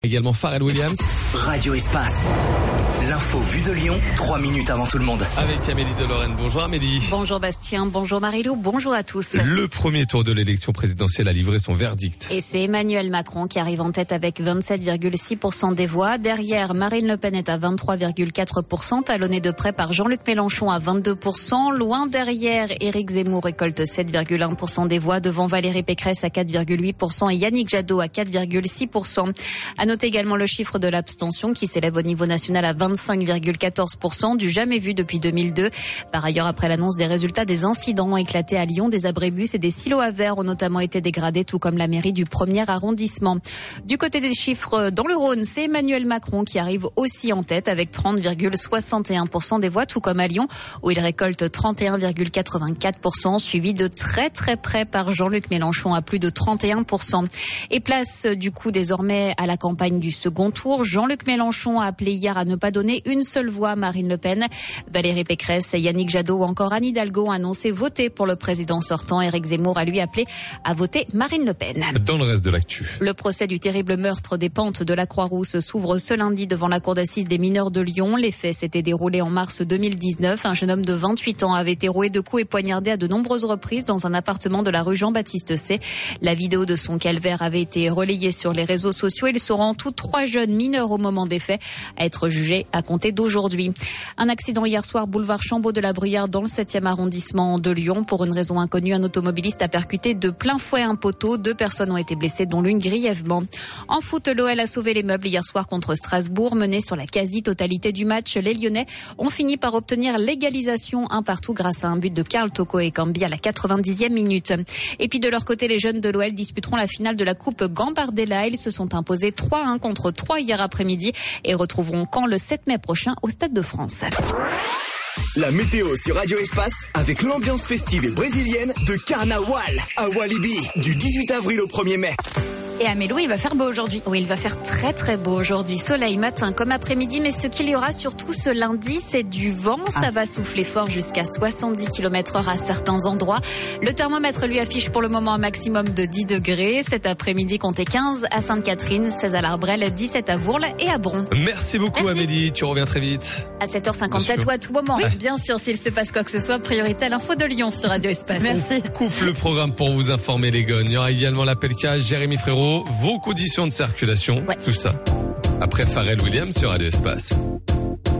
Également Pharrell Williams. Radio Espace. L'info vue de Lyon, 3 minutes avant tout le monde. Avec Amélie de Lorraine. Bonjour Amélie. Bonjour Bastien, bonjour Marilou, bonjour à tous. Le premier tour de l'élection présidentielle a livré son verdict. Et c'est Emmanuel Macron qui arrive en tête avec 27,6% des voix. Derrière, Marine Le Pen est à 23,4%, talonnée de près par Jean-Luc Mélenchon à 22%. Loin derrière, Éric Zemmour récolte 7,1% des voix, devant Valérie Pécresse à 4,8% et Yannick Jadot à 4,6%. À noter également le chiffre de l'abstention qui s'élève au niveau national à 25,14%, du jamais vu depuis 2002. Par ailleurs, après l'annonce des résultats des incidents éclatés à Lyon, des abribus et des silos à verre ont notamment été dégradés, tout comme la mairie du 1er arrondissement. Du côté des chiffres, dans le Rhône, c'est Emmanuel Macron qui arrive aussi en tête avec 30,61% des voix, tout comme à Lyon, où il récolte 31,84%, suivi de très très près par Jean-Luc Mélenchon à plus de 31%. Et place du coup désormais à la campagne du second tour. Jean-Luc Mélenchon a appelé hier à ne pas donner une seule voix à Marine Le Pen. Valérie Pécresse, Yannick Jadot ou encore Anne Hidalgo ont annoncé voter pour le président sortant. Éric Zemmour a lui appelé à voter Marine Le Pen. Dans le reste de l'actu, le procès du terrible meurtre des Pentes de la Croix-Rousse s'ouvre ce lundi devant la cour d'assises des mineurs de Lyon. Les faits s'étaient déroulés en mars 2019. Un jeune homme de 28 ans avait été roué de coups et poignardé à de nombreuses reprises dans un appartement de la rue Jean-Baptiste C. La vidéo de son calvaire avait été relayée sur les réseaux sociaux. Ils seront tous 3 jeunes mineurs au moment des faits à être jugés à compter d'aujourd'hui. Un accident hier soir, boulevard Chambaud de la Bruyère dans le 7e arrondissement de Lyon. Pour une raison inconnue, un automobiliste a percuté de plein fouet un poteau. 2 personnes ont été blessées, dont l'une grièvement. En foot, l'OL a sauvé les meubles hier soir contre Strasbourg. Mené sur la quasi-totalité du match, les Lyonnais ont fini par obtenir l'égalisation 1-1 grâce à un but de Karl Toko Ekambi à la 90e minute. Et puis de leur côté, les jeunes de l'OL disputeront la finale de la Coupe Gambardella. Ils se sont imposés 3-1 contre 3 hier après-midi et retrouveront Caen le 7 mai prochain au Stade de France. La météo sur Radio Espace avec l'ambiance festive et brésilienne de Carnaval à Walibi du 18 avril au 1er mai. Et à Mélo, il va faire beau aujourd'hui. Oui, il va faire très très beau aujourd'hui. Soleil matin comme après-midi, mais ce qu'il y aura surtout ce lundi, c'est du vent. Ça va souffler fort jusqu'à 70 km/h à certains endroits. Le thermomètre lui affiche pour le moment un maximum de 10 degrés. Cet après-midi, comptez 15 à Sainte-Catherine, 16 à l'Arbrel, 17 à Vourles et à Bron. Merci beaucoup Amélie, tu reviens très vite. À 7h57 ou à tout moment. Oui. Bien sûr, s'il se passe quoi que ce soit, priorité à l'info de Lyon sur Radio Espace. Merci. On coupe le programme pour vous informer les gognes. Il y aura également l'appel cas Jérémy Frérot. Vos conditions de circulation, tout ça. Après Pharrell Williams sur Radio Espace.